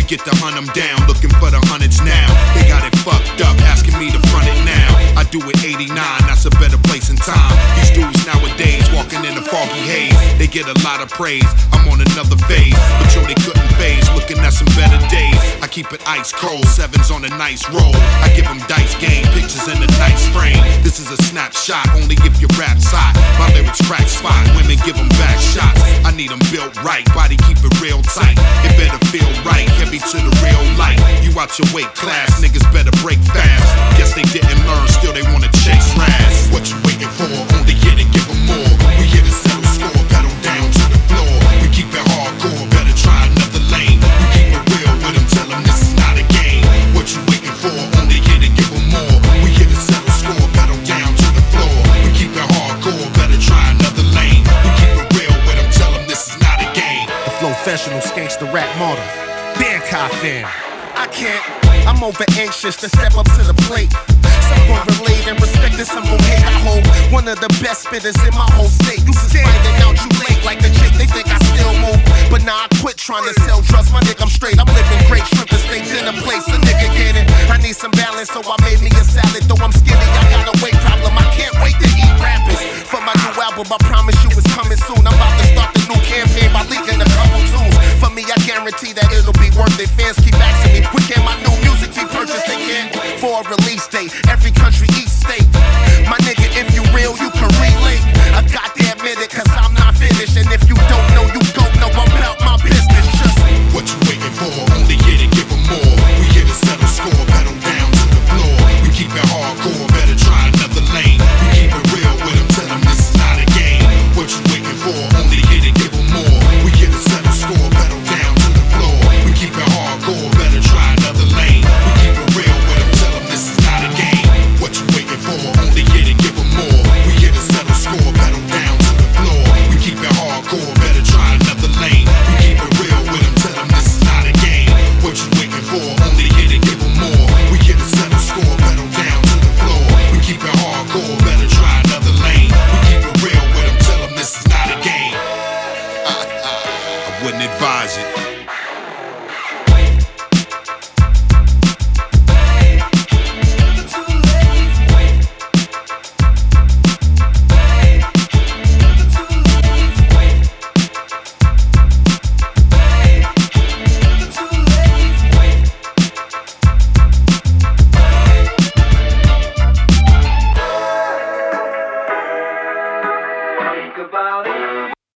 get to hunt them down, looking for the hundreds now. They got it fucked up, asking me to front it now. I do it 89, that's a better place and time. These dudes nowadays walking in a foggy haze. They get a lot of praise, I'm on another phase. But yo, they couldn't phase, looking at some better days. I keep it ice cold, sevens on a nice roll. I give them dice game, pictures in a nice frame. This is a snapshot, only if your rap's hot. My lyrics crack spot, women give them back shots. I need them built right, body keep it real tight. It better feel right, heavy to the real light. You out your weight class, niggas better break fast. Guess they didn't learn, still they wanna chase ras. What you waiting for? Only here to give them more. We here to settle score, pedal down to the floor. We keep it hardcore, better try another lane. We keep it real with them, tell them this is not a game. What you waiting for? Only here to give them more. We here to settle score, pedal down to the floor. We keep it hardcore, better try another lane. We keep it real with them, tell them this is not a game. The Flowfessional skanks the rap model. Dan Coffin. I can't, I'm over anxious to step up to the plate. Some gon' relate and respect this, some gon' hate. I hold one of the best spitters in my whole state. You just finding out you late like the chick, they think I still move. But now I quit trying to sell drugs, my nigga, I'm straight. I'm living great, shrimping steaks in a place, a nigga get it. I need some balance, so I made me a salad. Though I'm skinny, I got a weight problem, I can't wait to eat rappers. For my new album, I promise you it's coming soon. I'm about to start the new campaign by leaking a couple tunes. For me, I guarantee that it'll be worth it. Fans keep asking me, when can my new music be purchased? They can't for a release date.